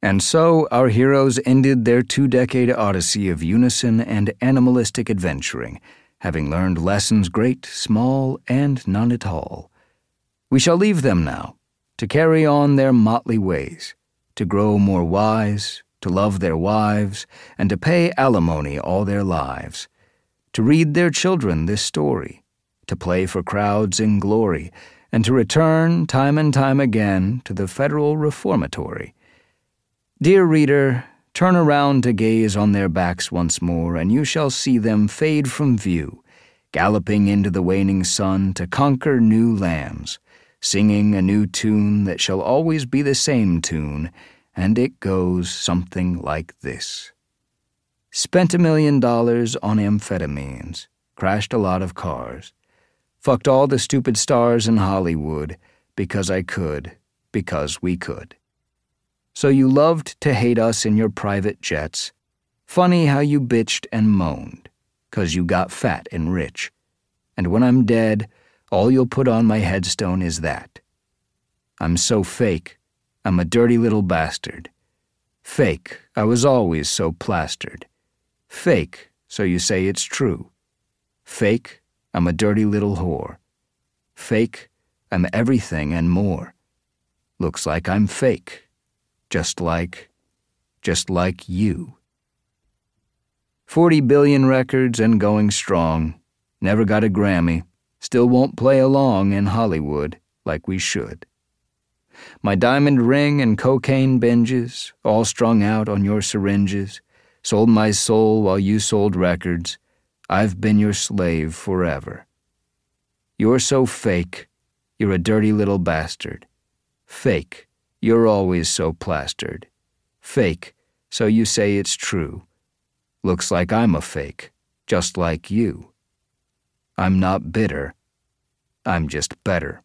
And so our heroes ended their 2-decade odyssey of unison and animalistic adventuring, having learned lessons great, small, and none at all. We shall leave them now, to carry on their motley ways, to grow more wise, to love their wives, and to pay alimony all their lives, to read their children this story, to play for crowds in glory, and to return time and time again to the Federal Reformatory. Dear reader, turn around to gaze on their backs once more, and you shall see them fade from view, galloping into the waning sun to conquer new lands, singing a new tune that shall always be the same tune, and it goes something like this. Spent $1 million on amphetamines, crashed a lot of cars, fucked all the stupid stars in Hollywood because I could, because we could. So you loved to hate us in your private jets. Funny how you bitched and moaned, 'cause you got fat and rich. And when I'm dead, all you'll put on my headstone is that. I'm so fake, I'm a dirty little bastard. Fake, I was always so plastered. Fake, so you say it's true. Fake, I'm a dirty little whore. Fake, I'm everything and more. Looks like I'm fake. Just like you. 40 billion records and going strong. Never got a Grammy. Still won't play along in Hollywood like we should. My diamond ring and cocaine binges, all strung out on your syringes, sold my soul while you sold records. I've been your slave forever. You're so fake. You're a dirty little bastard. Fake. You're always so plastered. Fake, so you say it's true. Looks like I'm a fake, just like you. I'm not bitter. I'm just better.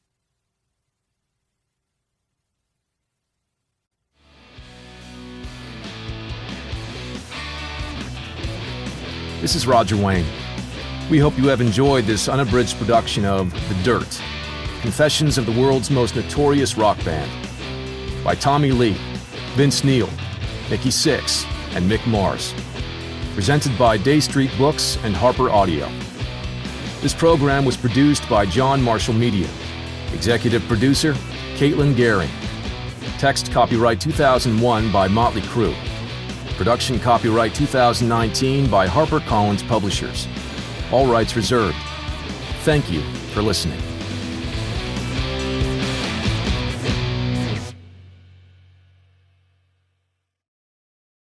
This is Roger Wayne. We hope you have enjoyed this unabridged production of The Dirt, Confessions of the World's Most Notorious Rock Band, by Tommy Lee, Vince Neil, Nikki Sixx, and Mick Mars. Presented by Day Street Books and Harper Audio. This program was produced by John Marshall Media. Executive producer, Caitlin Gehring. Text copyright 2001 by Motley Crue. Production copyright 2019 by HarperCollins Publishers. All rights reserved. Thank you for listening.